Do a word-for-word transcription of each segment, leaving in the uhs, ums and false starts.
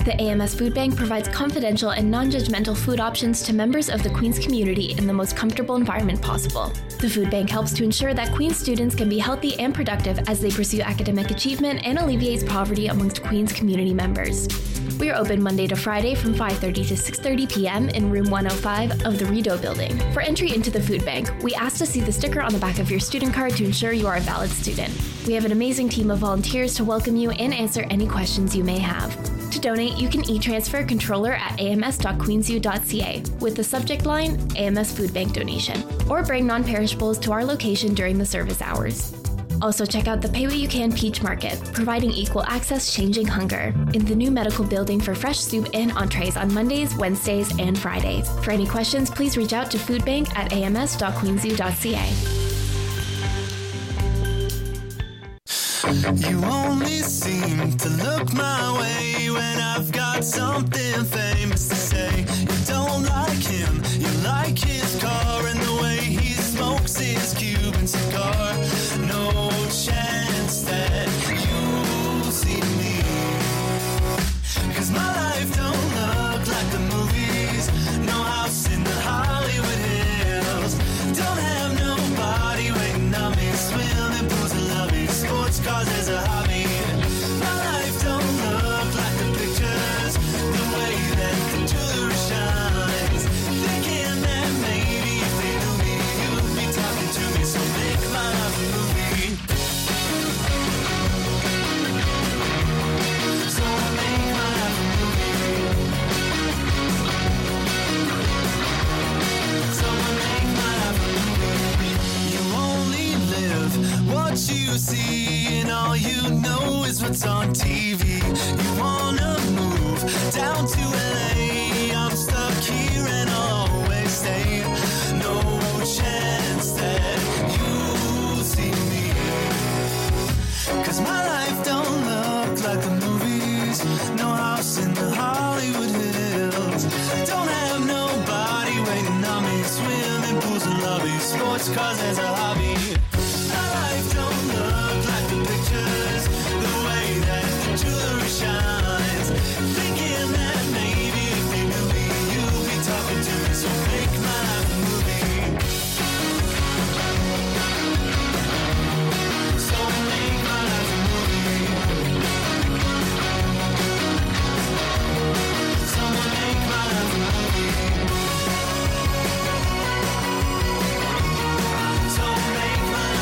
The A M S Food Bank provides confidential and non-judgmental food options to members of the Queen's community in the most comfortable environment possible. The food bank helps to ensure that Queen's students can be healthy and productive as they pursue academic achievement and alleviates poverty amongst Queen's community members. We are open Monday to Friday from five thirty to six thirty p.m. in room one oh five of the Rideau building. For entry into the food bank, we ask to see the sticker on the back of your student card to ensure you are a valid student. We have an amazing team of volunteers to welcome you and answer any questions you may have. To donate, you can e-transfer controller at a m s dot queensu dot c a with the subject line A M S Food Bank Donation, or bring non-perishables to our location during the service hours. Also check out the Pay What You Can Peach Market, providing equal access changing hunger, in the new medical building for fresh soup and entrees on Mondays, Wednesdays, and Fridays. For any questions, please reach out to foodbank at a m s dot queensu dot c a. You only seem to look my way when I've got something famous to say. You don't like him, you like his car and the way he smokes his Cuban cigar. No chance that you'll see me, 'cause my life don't look like the movies. No house in the Hollywood Hills. Don't have nobody waiting on me. Swimming pools and lovey sports cars as a hobby. My life don't look like the pictures, the way that the jewelry shines. Thinking that maybe if they knew me, you'd be talking to me. So make my life a movie. So make my life a movie. So make my life a movie. You only live what you see, and all you know is what's on T V. You wanna move down to L A. I'm stuck here and I'll always stay. No chance that you'll see me, 'cause my life don't look like the movies. No house in the Hollywood Hills. Don't have nobody waiting on me. Swimming pools and lobby sports cars as a hobby. My life don't look like the pictures, the way that the jewelry shines. Thinking that maybe if they knew me, you'd be talking to me. So make my life a movie. So make my life a movie. So make my life a movie. So make my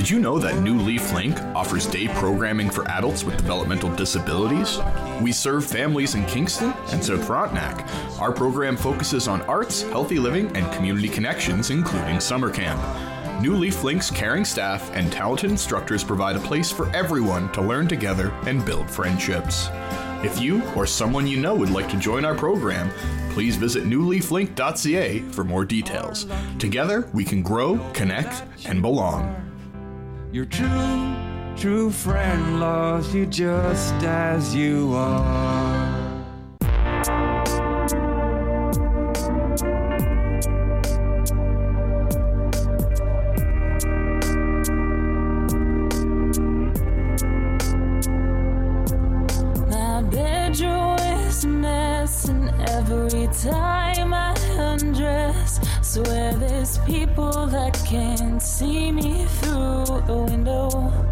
Did you know that New Leaf Link offers day programming for adults with developmental disabilities? We serve families in Kingston and South Frontenac. Our program focuses on arts, healthy living, and community connections, including summer camp. New Leaf Link's caring staff and talented instructors provide a place for everyone to learn together and build friendships. If you or someone you know would like to join our program, please visit new leaf link dot c a for more details. Together, we can grow, connect, and belong. Your true, true friend loves you just as you are. My bedroom is a mess, and every time I undress, swear there's people that can't see me through a window.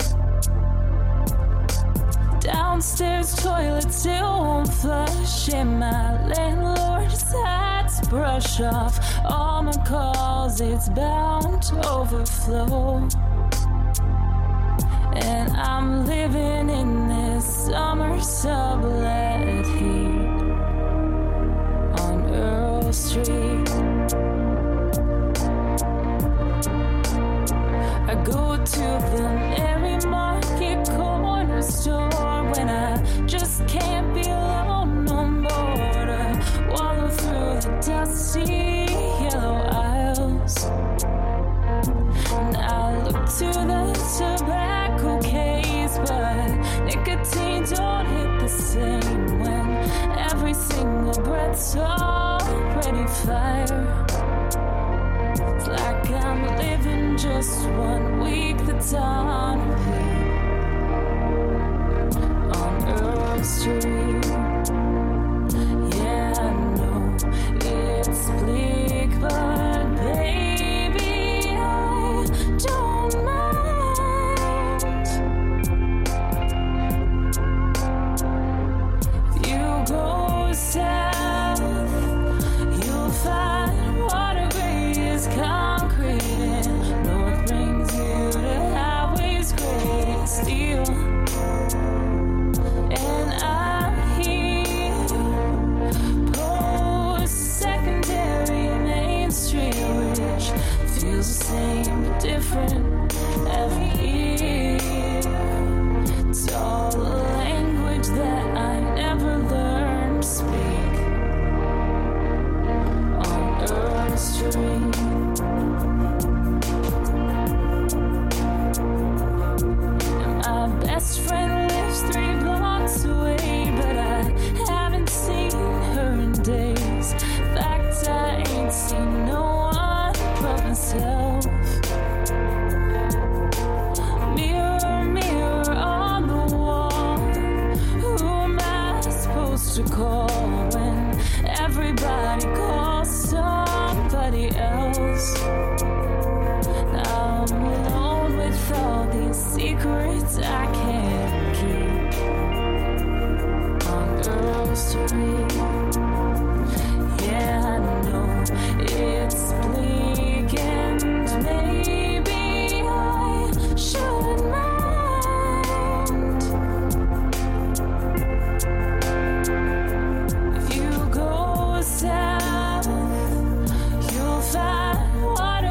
Downstairs toilet still won't flush, and my landlord just had to brush off all my calls. It's bound to overflow, and I'm living in this summer sublet heat on Earl Street. I go to the Mary Market corner store when I just can't be alone no more, to wallow through the dusty yellow aisles. And I look to the tobacco case, but nicotine don't hit the same when every single breath's already fire. It's like I'm living just one week that's on repeat on Earl Street. Yeah, I know it's bleak, but baby, I don't mind. If you go south, you'll find water is concrete, and north brings you to highways gray and steel. And I'm here, post-secondary Main Street, which feels the same but different every year. It's all a language that I never learned to speak on Earl Street. My best friend lives three blocks away, but I haven't seen her in days. In fact, I ain't seen no one but myself. Mirror, mirror on the wall, who am I supposed to call when everybody calls somebody else? Now I'm alone with all these secrets I can't keep on Earl Street. Yeah, I know it's bleak, and maybe I should mind. If you go south, you'll find water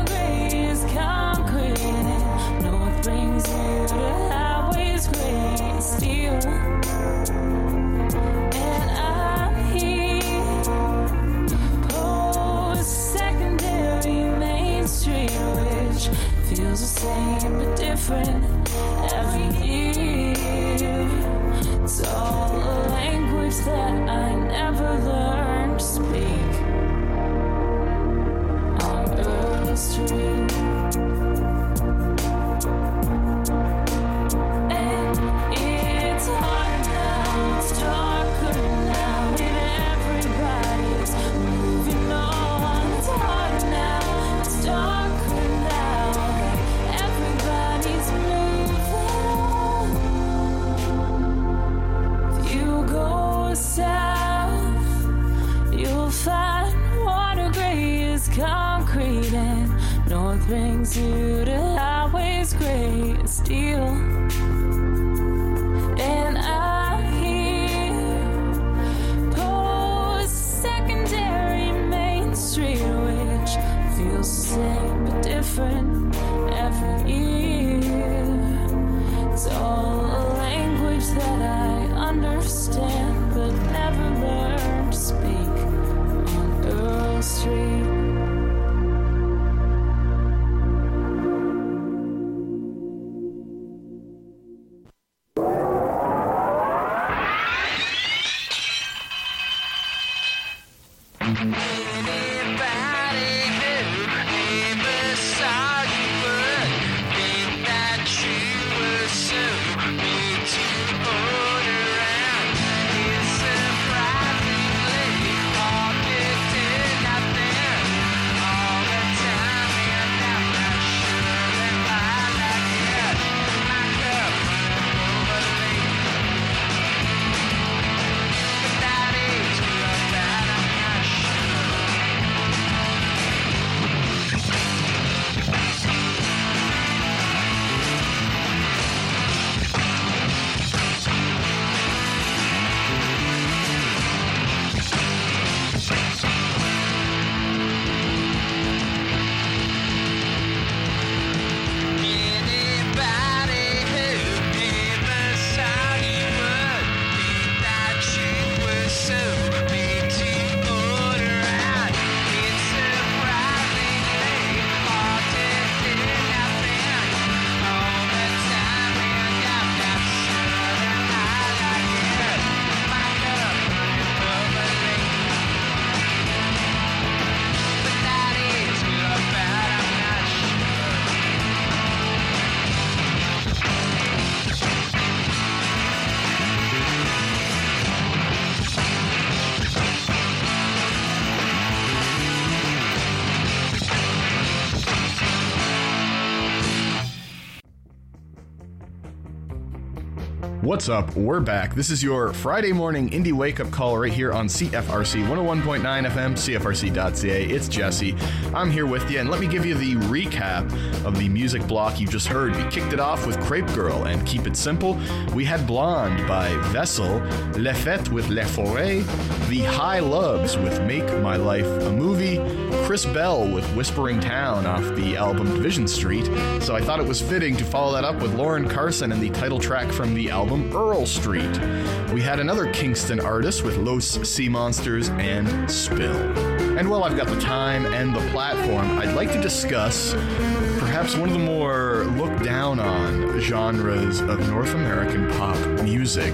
What's up? We're back. This is your Friday morning indie wake-up call right here on C F R C one oh one point nine F M, C F R C dot C A. It's Jesse. I'm here with you, and let me give you the recap of the music block you just heard. We kicked it off with Crepe Girl and Keep It Simple. We had Blonde by Vessel, Le Fête with Le Forêt, The High Loves with Make My Life a Movie, Chris Bell with Whispering Town off the album Division Street. So I thought it was fitting to follow that up with Lauren Carson and the title track from the album Earl Street. We had another Kingston artist with Los Sea Monsters and Spill. And while I've got the time and the platform, I'd like to discuss perhaps one of the more looked down on genres of North American pop music.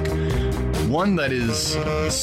One that is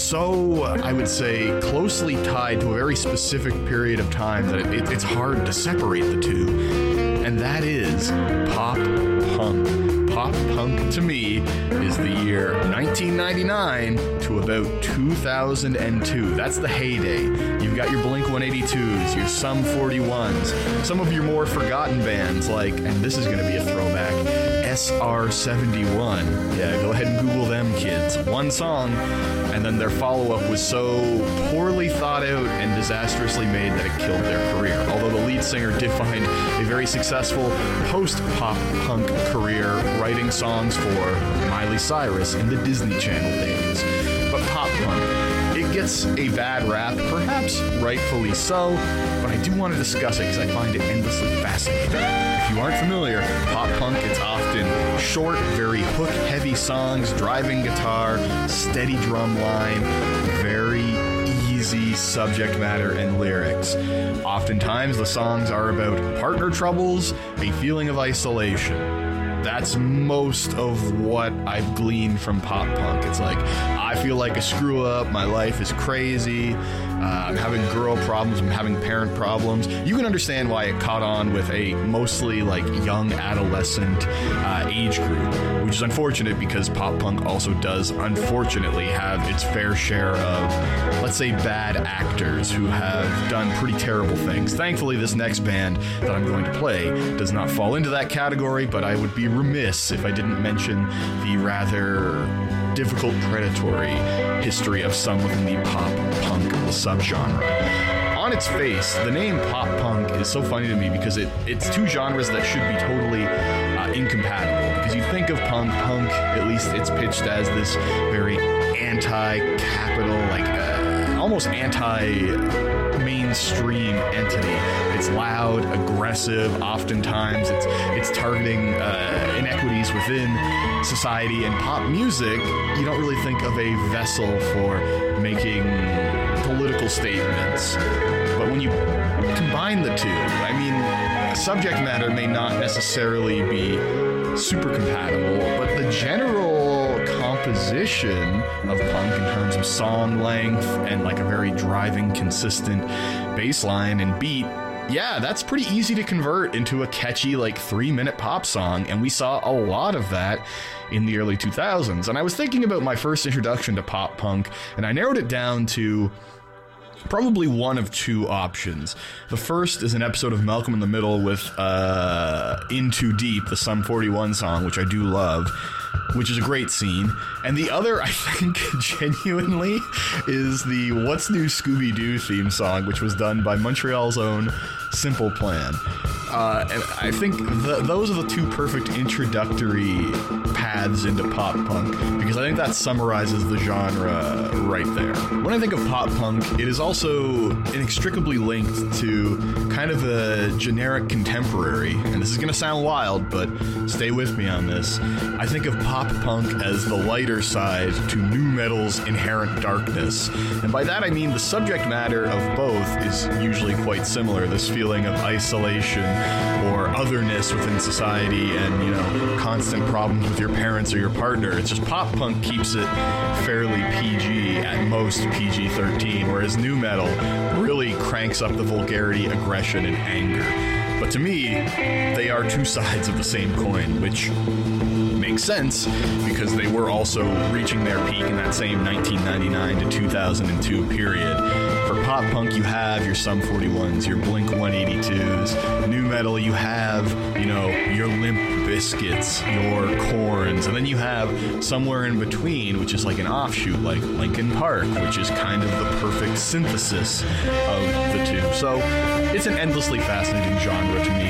so, I would say, closely tied to a very specific period of time that it, it, it's hard to separate the two. And that is pop punk. Pop punk, to me, is the year nineteen ninety-nine to about two thousand two. That's the heyday. You've got your Blink one eighty-twos, your Sum forty-ones, some of your more forgotten bands like, and this is going to be a throwback, S R seventy-one. Yeah, go ahead and Google them, kids. One song, and then their follow-up was so poorly thought out and disastrously made that it killed their career. Although the lead singer did find a very successful post-pop punk career writing songs for Miley Cyrus in the Disney Channel days. But pop punk, it gets a bad rap, perhaps rightfully so, but I do want to discuss it because I find it endlessly fascinating. If you aren't familiar, pop punk, it's often short, very hook-heavy songs, driving guitar, steady drum line, very easy subject matter and lyrics. Oftentimes, the songs are about partner troubles, a feeling of isolation. That's most of what I've gleaned from pop punk. It's like, I feel like a screw up, my life is crazy, uh, I'm having girl problems, I'm having parent problems. You can understand why it caught on with a mostly like young adolescent uh, age group, which is unfortunate because pop punk also does unfortunately have its fair share of, let's say, bad actors who have done pretty terrible things. Thankfully, this next band that I'm going to play does not fall into that category, but I would be remiss if I didn't mention the rather difficult predatory history of some within the pop punk subgenre. On its face, the name pop punk is so funny to me because it, it's two genres that should be totally uh, incompatible. Because you think of punk, punk, at least it's pitched as this very anti-capital, like uh, almost anti-mainstream entity. It's loud, aggressive, oftentimes it's it's targeting uh, inequities within society. And pop music, you don't really think of a vessel for making political statements. But when you combine the two, I mean, subject matter may not necessarily be super compatible, but the general comp juxtaposition of punk in terms of song length and like a very driving, consistent bass line and beat, yeah, that's pretty easy to convert into a catchy, like, three-minute pop song, and we saw a lot of that in the early two thousands. And I was thinking about my first introduction to pop punk, and I narrowed it down to probably one of two options. The first is an episode of Malcolm in the Middle with uh, In Too Deep, the Sum forty-one song, which I do love, which is a great scene. And the other, I think, genuinely, is the What's New Scooby-Doo theme song, which was done by Montreal's own Simple Plan. Uh, and I think th- those are the two perfect introductory paths into pop punk, because I think that summarizes the genre right there. When I think of pop punk, it is also inextricably linked to kind of a generic contemporary, and this is going to sound wild, but stay with me on this. I think of pop punk as the lighter side to nu metal's inherent darkness, and by that I mean the subject matter of both is usually quite similar, this feeling of isolation or otherness within society and, you know, constant problems with your parents or your partner. It's just pop punk keeps it fairly P G, at most P G thirteen, whereas nu metal really cranks up the vulgarity, aggression, and anger. But to me, they are two sides of the same coin, which makes sense because they were also reaching their peak in that same nineteen ninety-nine to two thousand two period. For pop punk, you have your Sum forty-ones, your Blink one eighty-twos. Nu metal, you have, you know, your Limp Bizkits, your Korns, and then you have somewhere in between, which is like an offshoot, like Linkin Park, which is kind of the perfect synthesis of the two. So it's an endlessly fascinating genre to me.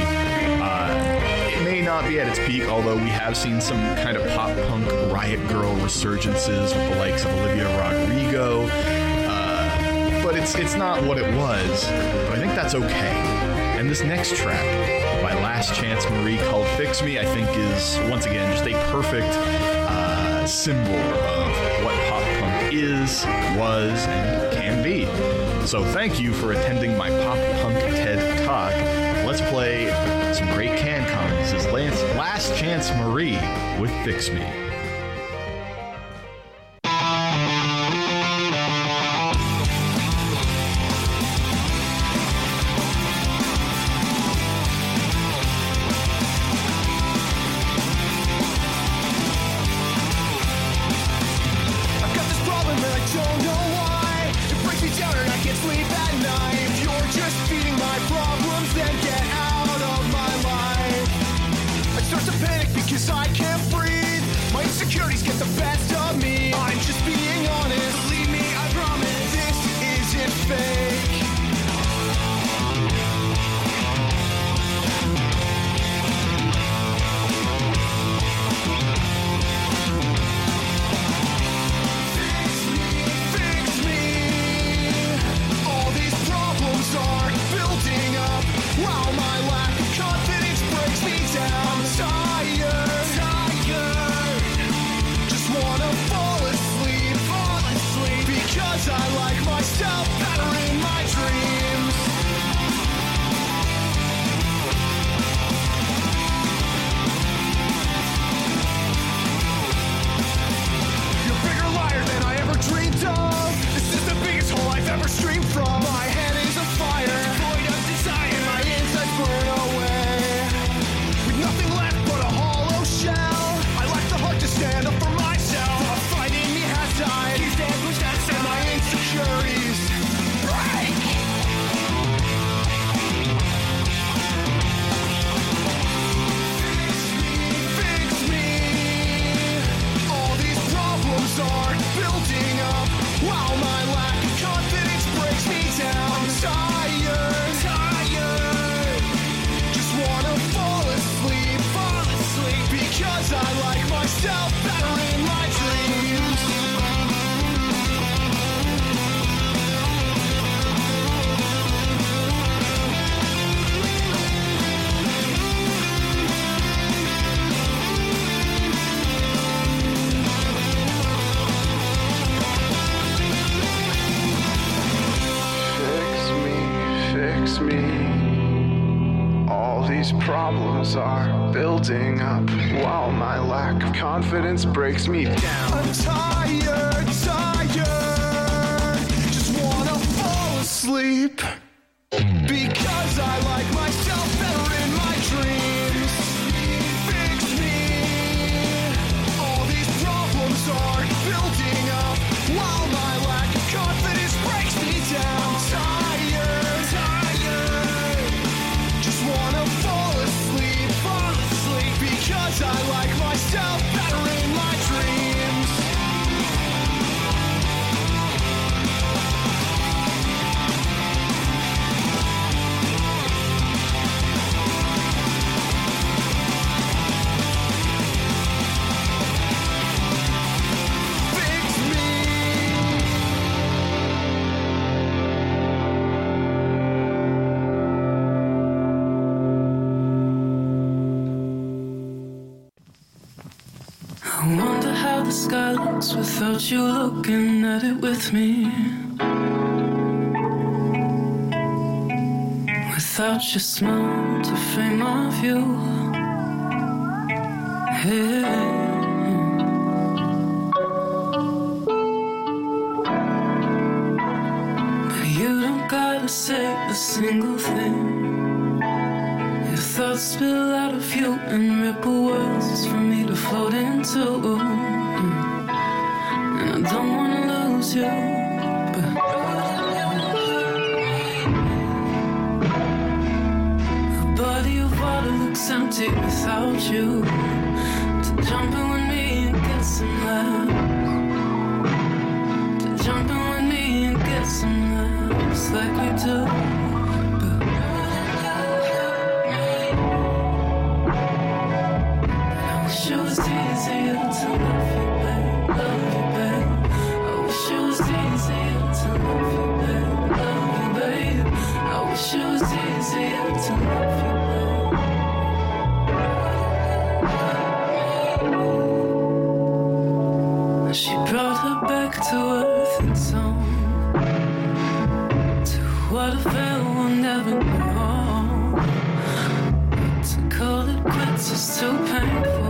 Uh, it may not be at its peak, although we have seen some kind of pop punk Riot Girl resurgences with the likes of Olivia Rodrigo. But it's it's not what it was, but I think that's okay. And this next track by Last Chance Marie called Fix Me, I think is, once again, just a perfect uh, symbol of what pop punk is, was, and can be. So thank you for attending my Pop Punk TED Talk. Let's play some great CanCon. This is Lance, Last Chance Marie with Fix Me. these problems are building up while my lack of confidence breaks me down. I'm tired, tired, just wanna fall asleep. Because I like myself better in my dreams. Fix me. All these problems are building up while my lack of confidence breaks me down. Tired, tired, just wanna fall asleep, fall asleep. Because I like myself better in my dreams. I wonder how the sky looks without you looking at it with me. Without your smile to frame my view. Hey. But you don't gotta say a single thing. Your thoughts spill out of you and ripple worlds for me to float into. And I don't wanna lose you, but a body of water looks empty without you. To jump in with me and get some laughs. To jump in with me and get some laughs like we do. It was easier to love you, babe, love you, babe. I wish it was easier to love you, babe, love you, babe. I wish it was easier to love you, babe. She brought her back to earth and song, to what a veil will never know. But to call it quits is too painful.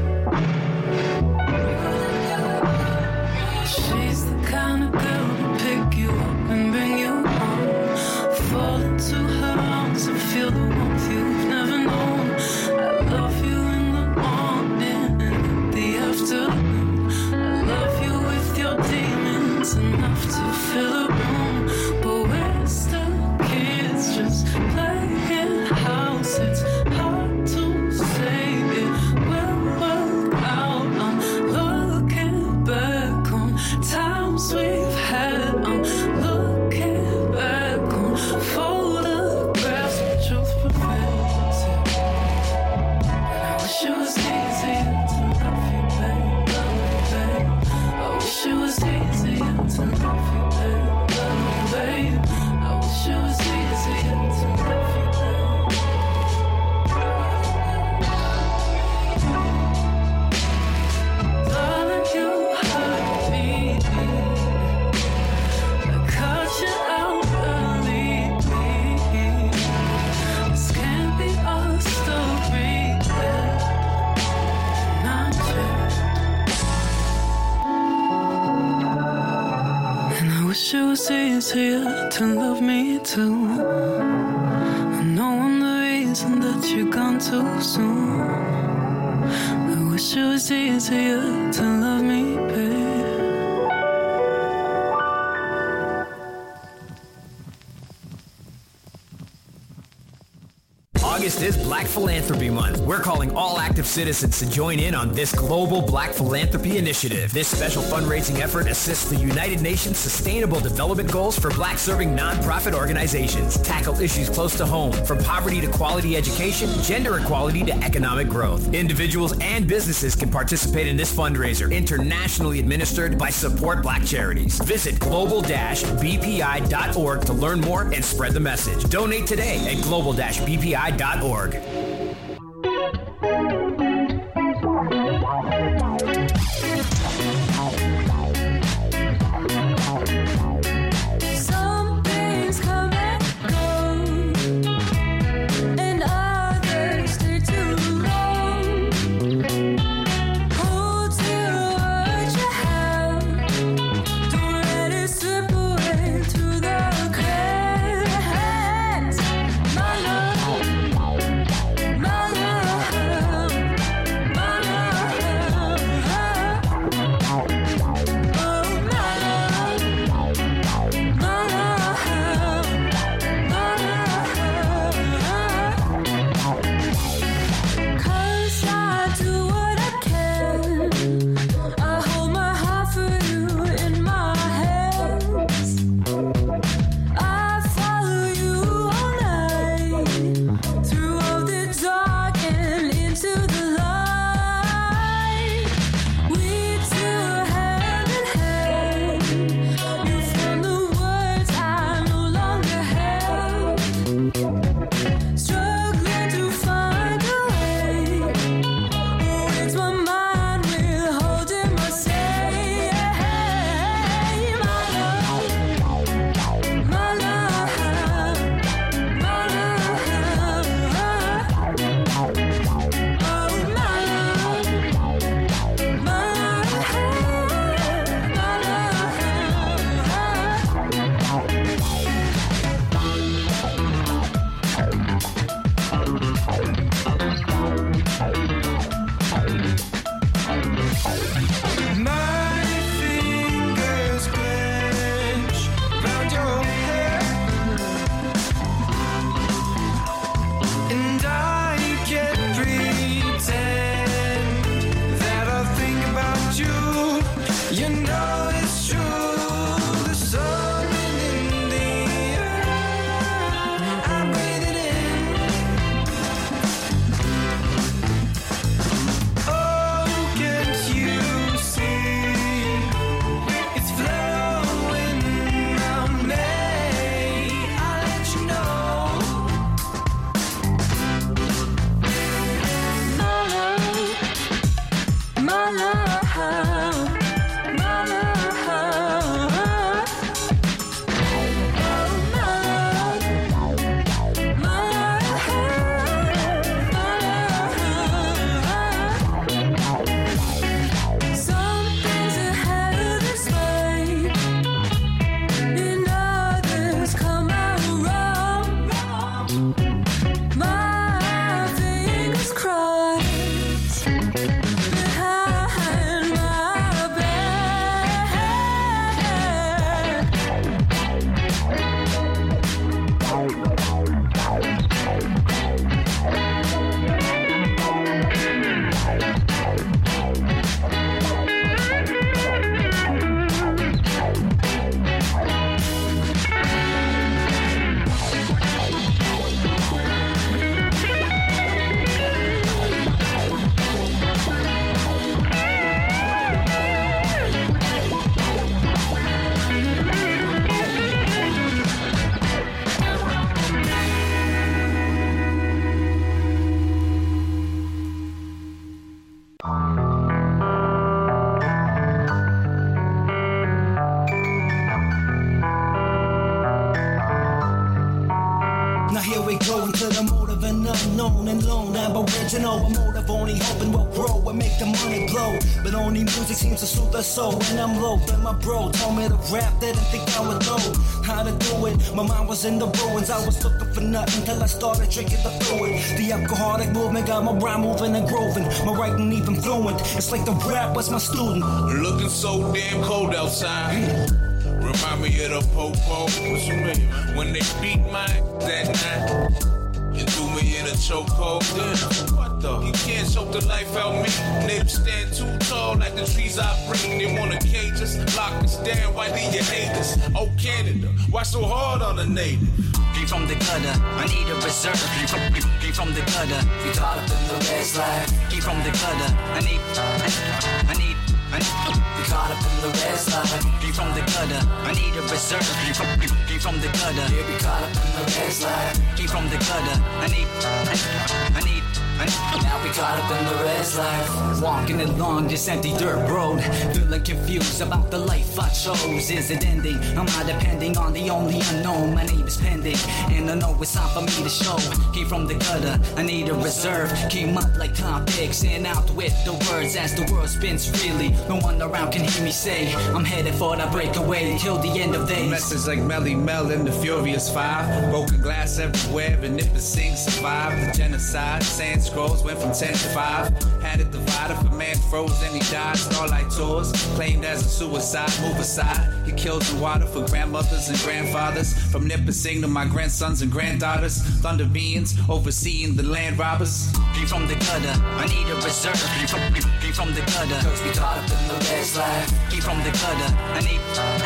She's the kind of girl to pick you up and bring you home. Fall into her arms and feel the warmth you've never known. I love you in the morning and in the afternoon. I love you with your demons enough to fill a room. But we're still kids just playing house. It's hard to say it will work out. I'm looking back on times we've had. I'm looking back on photographs. The truth prevails. And I wish it was easier to love you, babe, love you, babe. I wish it was easier to love you, babe, love you, babe. I wish it was easier to love you, babe. Darling, you hurt me. I caught you out early. This can't be our story. Not yet. And I wish it was easier to love me too. I know I'm the reason that you're gone too soon. I wish it was easier to love me, babe. August is Black Philanthropy Month. We're calling all active citizens to join in on this global Black Philanthropy initiative. This special fundraising effort assists the United Nations Sustainable Development Goals for Black-serving nonprofit organizations, tackle issues close to home, from poverty to quality education, gender equality to economic growth. Individuals and businesses can participate in this fundraiser, internationally administered by Support Black Charities. Visit global dash b p i dot org to learn more and spread the message. Donate today at global dash b p i dot org. Some things come and go, and others known and lone, I'm original. A motive only hoping will grow and make the money blow. But only music seems to soothe the soul. And I'm low, then my bro told me to rap, didn't think I would know how to do it. My mind was in the ruins, I was looking for nothing till I started drinking the fluid. The alcoholic movement got my rhyme moving and grooving, my writing even fluent. It's like the rap was my student. Looking so damn cold outside. Remind me of the po-po. What you mean? When they beat my that night and threw me in a chokehold. Damn, what the? You can't choke the life out me. Natives stand too tall like the trees I break. They wanna cage us, lock us down. Why do you hate us? Oh Canada, why so hard on a native? Came from the gutter, I need a reserve. Came from, came from the gutter, we caught up in the red slide. Came from the gutter, I need, I need, I need. We caught up in the red slide. Came from the gutter, I need a reserve. Came from, came from the gutter, yeah, we caught up in the red slide. Came from the gutter, I need, I need. Now we caught up in the red slide. Walking along this empty dirt road, feeling confused about the life I chose. Is it ending? Am I depending on the only unknown? My name is pending, and I know it's time for me to show. Came from the gutter, I need a reserve. Came up like topics and out with the words as the world spins freely. No one around can hear me say I'm headed for the breakaway till the end of days. Message like Melly Mel in the Furious Five. Broken glass everywhere, and Nipper Singh survived the genocide. Sand scrolls went from ten to five. Had it divided, for man froze and he died. Starlight tours claimed as a suicide. Move aside, he kills in water for grandmothers and grandfathers. From Nipper Singh to my grandsons and granddaughters. Thunder beings overseeing the land robbers. Came from the gutter, I need a reserve. Came from, came from the gutter, cause we caught up in the red slide. Came from the gutter, I need,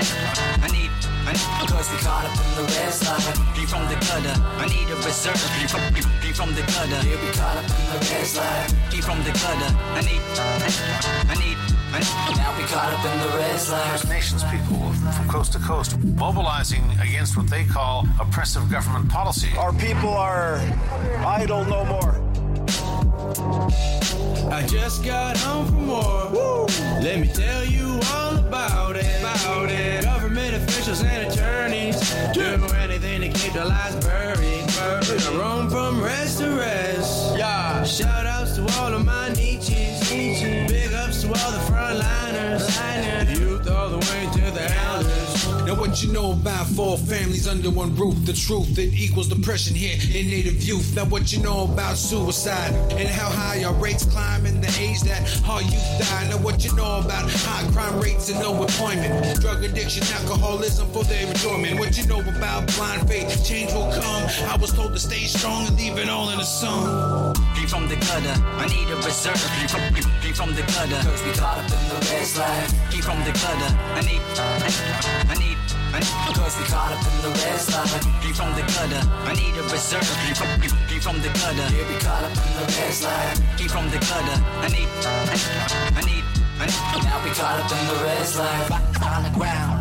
I need, I need. Cause we caught up in the red slide. Came from the gutter, I need a reserve. Came from, came from the gutter, yeah, we caught up in the red slide. Came from the gutter, I need, I need, I need. Now we caught up in the red slide. First Nations people from coast to coast mobilizing against what they call oppressive government policy. Our people are idle no more. I just got home from war. Woo. Let me tell you all about it. About it. Government officials and attorneys do anything to keep their lives buried. buried. I roam from rest to rest. Yeah. Shout outs to all of my Nietzsche's. Big ups to all the frontliners. The youth all the way to the elders. Now what you know about four families under one roof? The truth that equals depression here in native youth. Now what you know about suicide and how high our rates climb in the age that our youth die. Now what you know about high crime rates and no employment, drug addiction, alcoholism for their enjoyment. What you know about blind faith, change will come. I was told to stay strong and leave it all in the sun. Came from the gutter, I need a reserve. Came from, came from the gutter, cause we caught up in the red slide. Came from the gutter, I need, I need, I need. Cause we caught up in the red slide. Came from the gutter, I need a reserve. Came from, came from the gutter, yeah, we caught up in the red slide. Came from the gutter, I need, I need, I need. Now we caught up in the red slide. On the ground.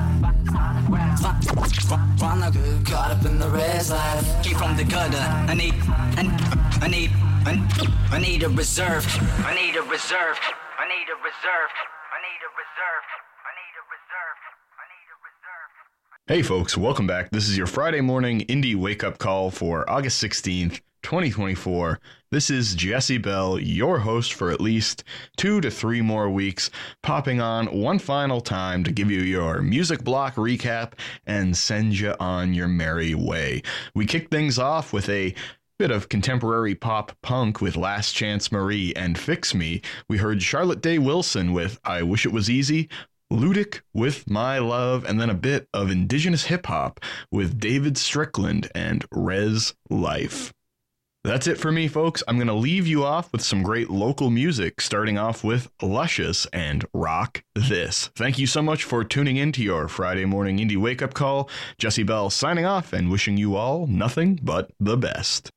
Run the good, caught up in the red slide. Came from the gutter, I need, I need, I need, I need a reserve. I need a reserve. I need a reserve. I need a reserve. I need a reserve. I need a reserve. Hey folks, welcome back. This is your Friday morning indie wake-up call for August sixteenth, twenty twenty-four. This is Jesse Bell, your host for at least two to three more weeks, popping on one final time to give you your music block recap and send you on your merry way. We kick things off with a bit of contemporary pop punk with Last Chance Marie and Fix Me. We heard Charlotte Day Wilson with I Wish It Was Easy, Ludic with My Love, and then a bit of indigenous hip-hop with David Strickland and Res Life. That's it for me, folks. I'm going to leave you off with some great local music, starting off with Luscious and Rock This. Thank you so much for tuning in to your Friday morning indie wake-up call. Jesse Bell signing off and wishing you all nothing but the best.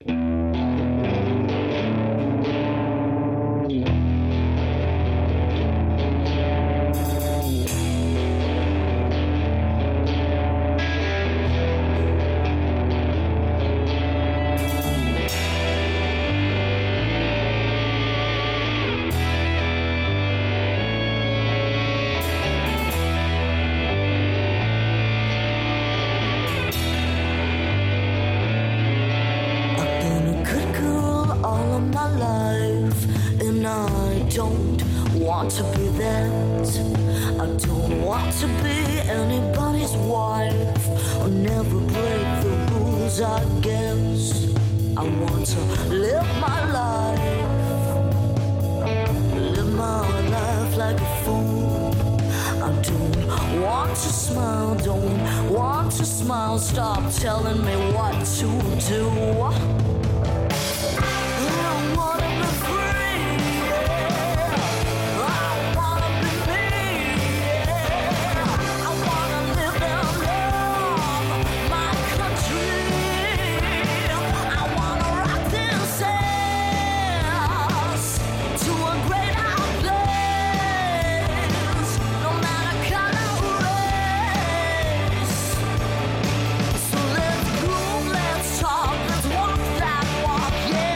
all of my life, and I don't want to be that. I don't want to be anybody's wife, or never break the rules, I guess. I want to live my life, live my life like a fool. I don't want to smile, don't want to smile. Stop telling me what to do. I wanna be free, yeah. I wanna be me, yeah. I wanna live and love my country. I wanna rock this ass to a great out place, no matter color or race. So let's groove, let's talk, let's walk that walk, yeah.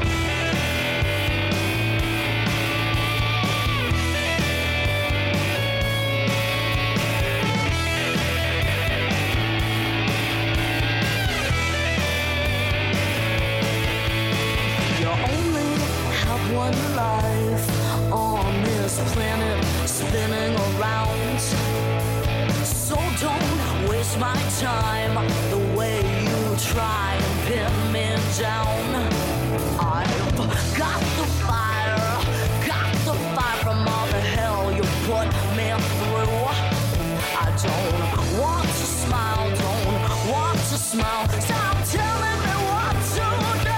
You only have one life on this planet spinning around. So don't waste my time the way you try and pin me down. I've got the fire, got the fire from all the hell you put me through. I don't want to smile, don't want to smile. Stop telling me what to do.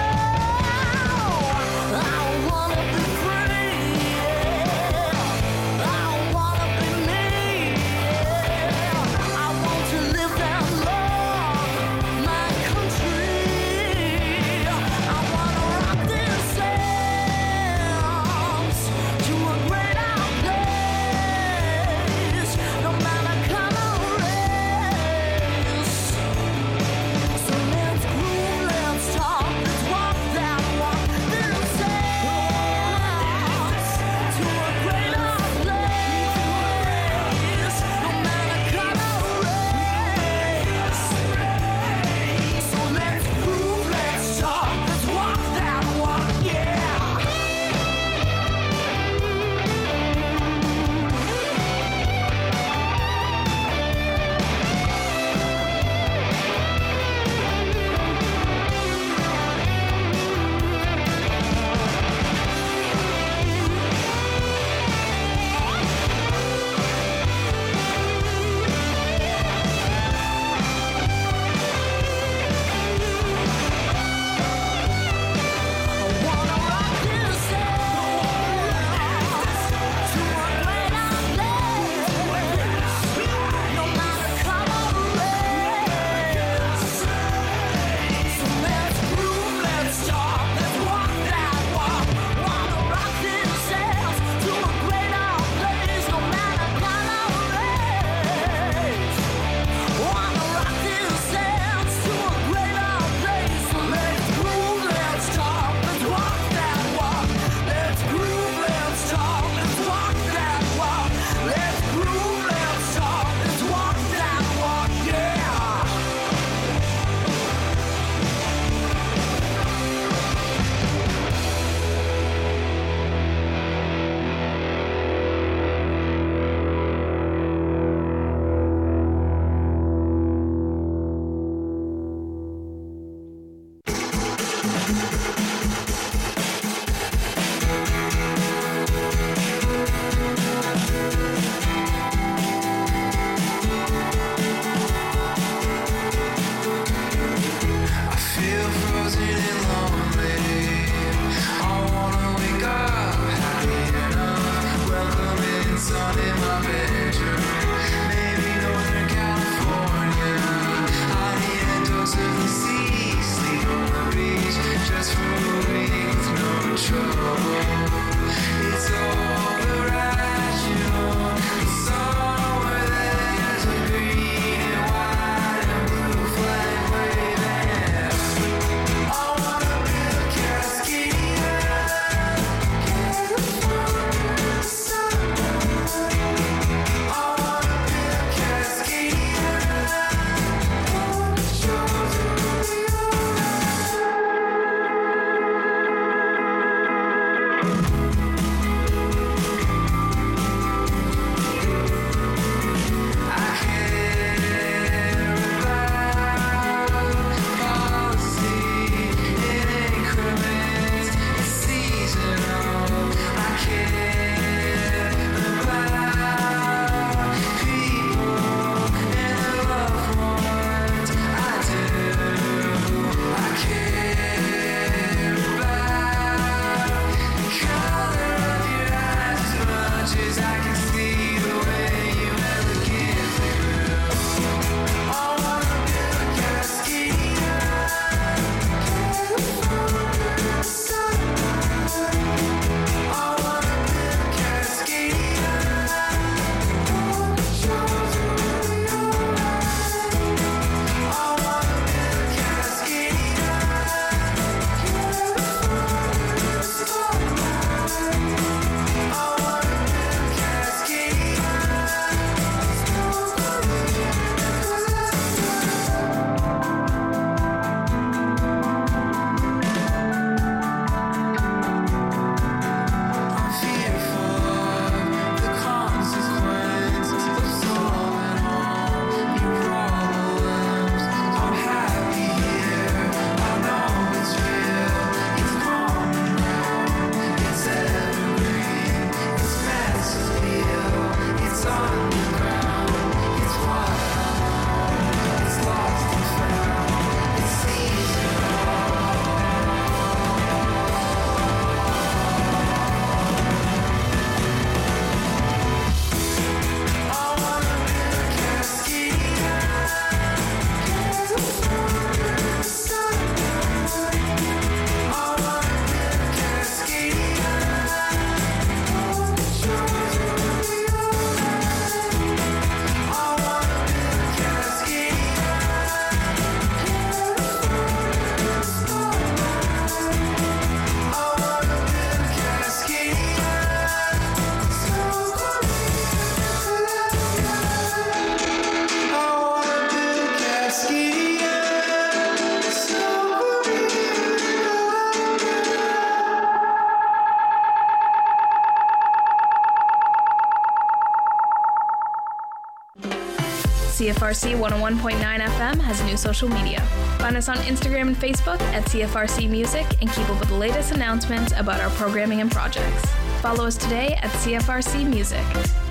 I wanna be free, yeah. I wanna be me, yeah. I want to live and love my country. I wanna rock this dance to a great out place, no matter color C F R C one oh one point nine F M has new social media. Find us on Instagram and Facebook at C F R C Music and keep up with the latest announcements about our programming and projects. Follow us today at C F R C Music.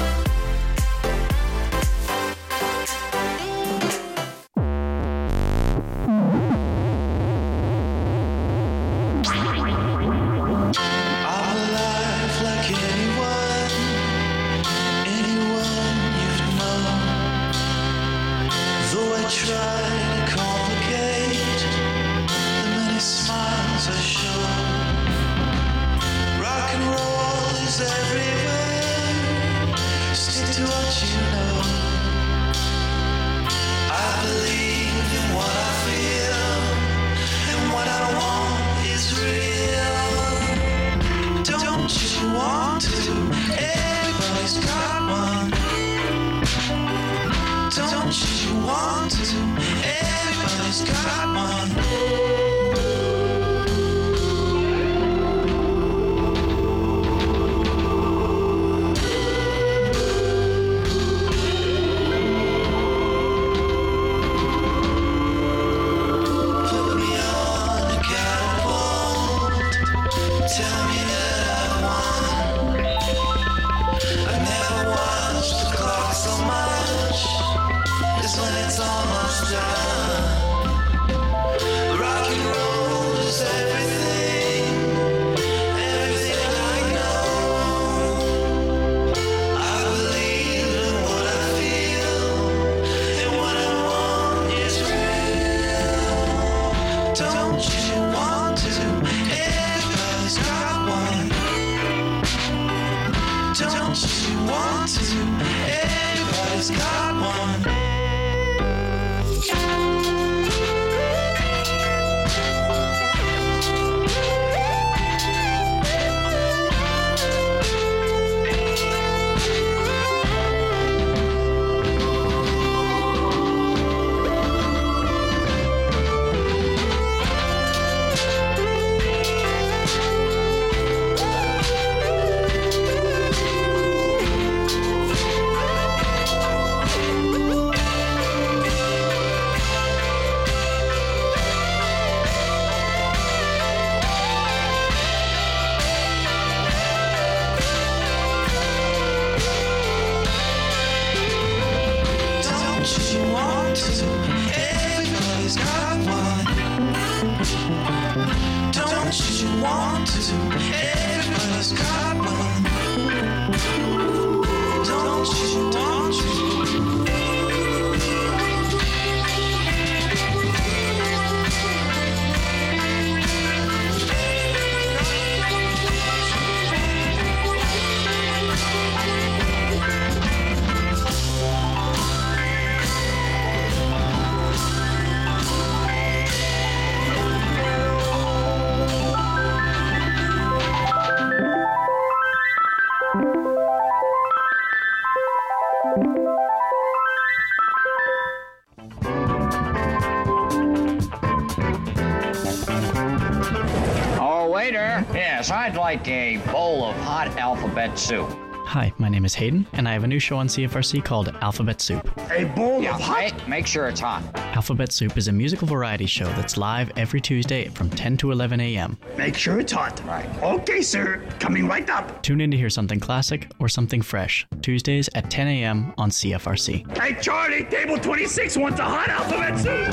Yes, I'd like a bowl of hot alphabet soup. Hi, my name is Hayden, and I have a new show on C F R C called Alphabet Soup. A bowl yeah, of hot? Make, make sure it's hot. Alphabet Soup is a musical variety show that's live every Tuesday from ten to eleven a.m. Make sure it's hot. Right. Okay, sir. Coming right up. Tune in to hear something classic or something fresh. Tuesdays at ten a.m. on C F R C. Hey, Charlie, table twenty-six wants a hot alphabet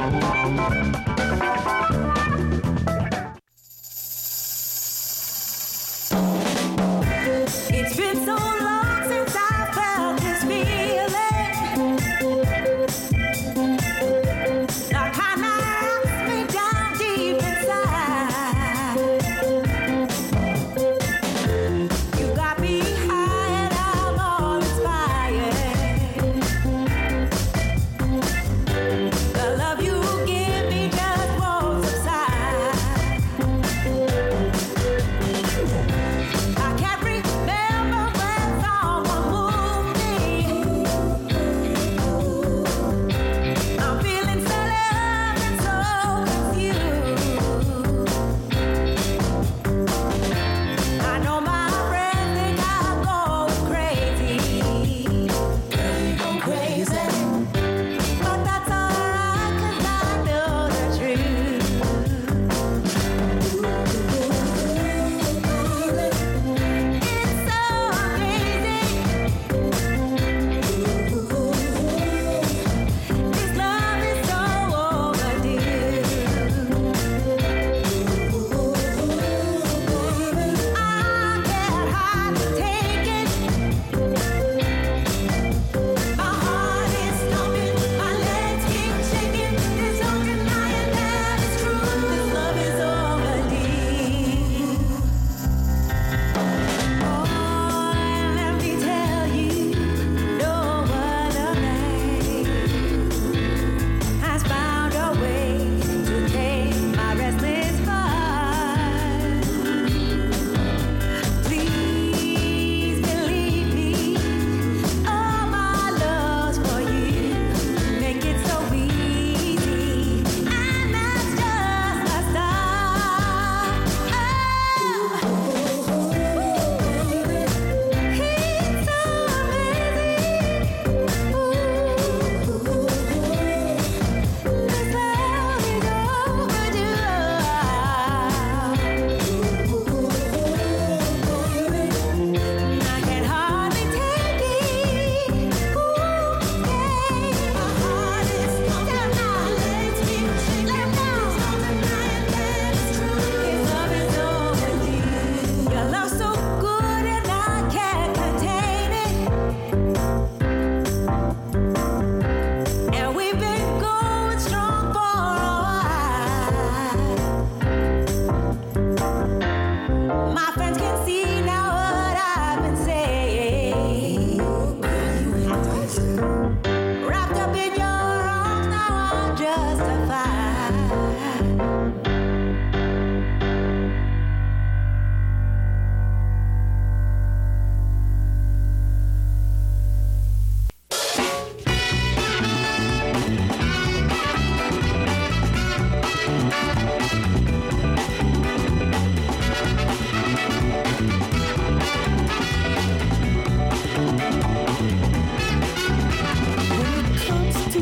soup. It's been so long since I felt this feeling. Like how knocks me down deep inside. You got me high and I'm all inspired. The love you give me just won't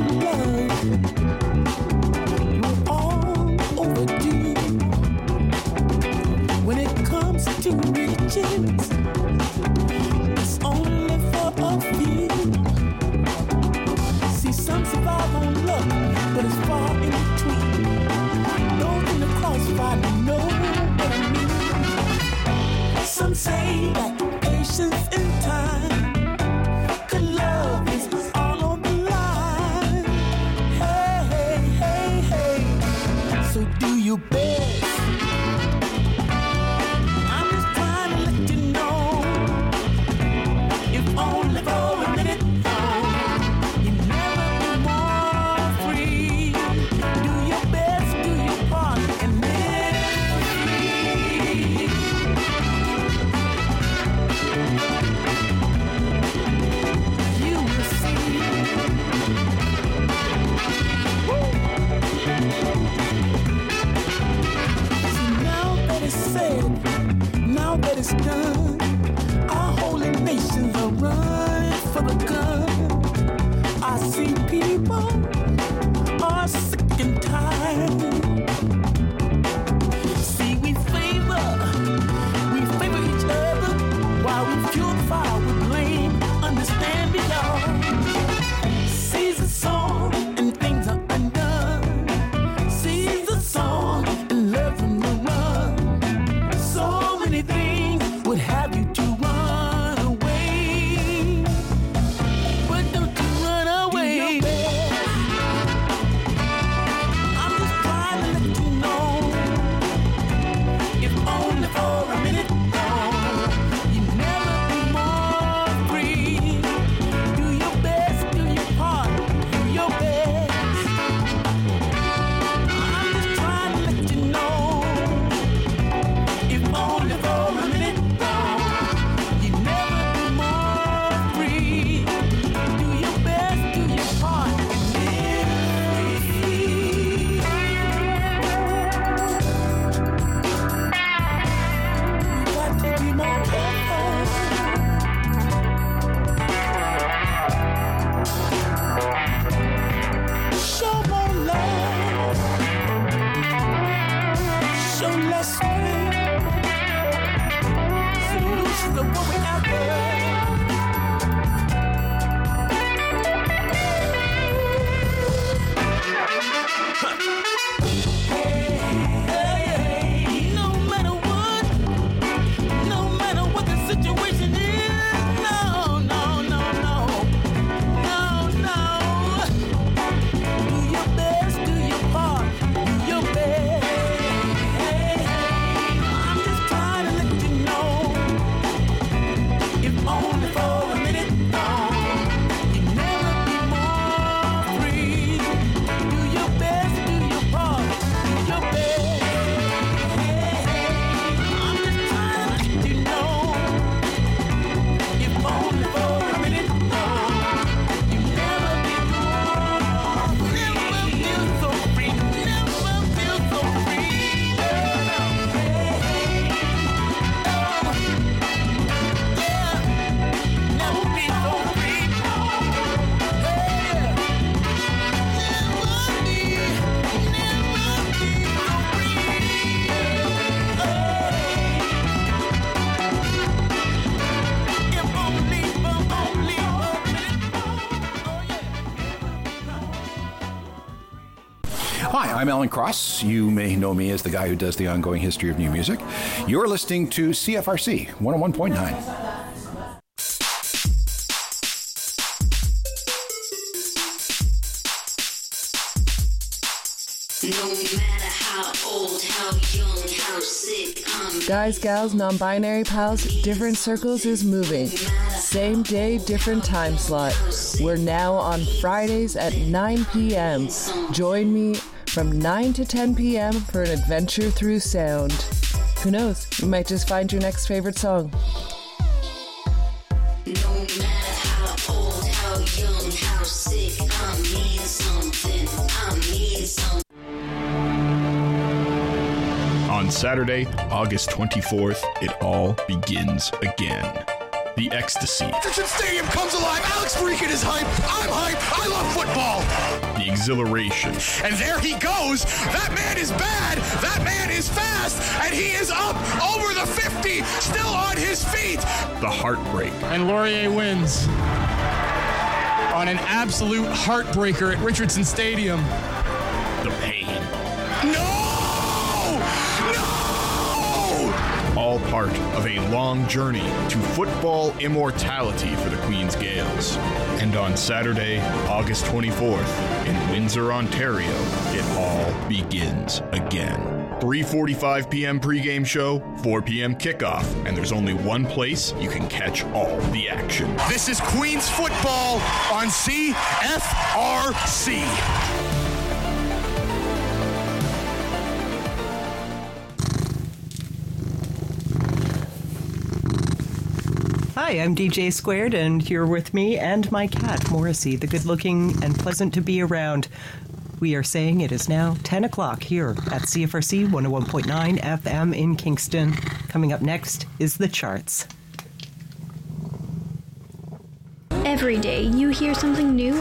Hi, I'm Alan Cross. You may know me as the guy who does the ongoing history of new music. You're listening to C F R C one oh one point nine. No matter how old, how young, how sick, I'm Guys, gals, non-binary pals, different circles is moving. Same day, different time slot. We're now on Fridays at nine p.m. Join me from nine to ten p.m. for an adventure through sound. Who knows, you might just find your next favorite song. No matter how old, how young, how sick, I mean something, I mean something. On Saturday, August twenty-fourth, it all begins again. the ecstasy, Richardson Stadium comes alive. Alex Freakin is hype. I'm hype. I love football. the exhilaration, And there he goes. That man is bad. That man is fast. And he is up over the fifty, still on his feet. the heartbreak, And Laurier wins on an absolute heartbreaker at Richardson Stadium. the pain. No! All part of a long journey to football immortality for the Queen's Gaels. And on Saturday, August twenty-fourth, in Windsor, Ontario, it all begins again. three forty-five p.m. pregame show, four p.m. kickoff, and there's only one place you can catch all the action. This is Queens football on C F R C. Hi, I'm D J Squared, and you're with me and my cat, Morrissey, the good-looking and pleasant to be around. We are saying it is now ten o'clock here at C F R C one oh one point nine F M in Kingston. Coming up next is The Charts. Every day, you hear something new